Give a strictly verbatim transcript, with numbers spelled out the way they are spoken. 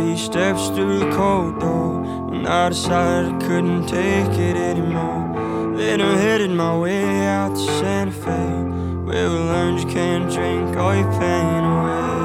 three steps through the cold door when I decided I couldn't take it anymore. Then I'm headed my way out to Santa Fe, where we learned you can't drink all your pain away.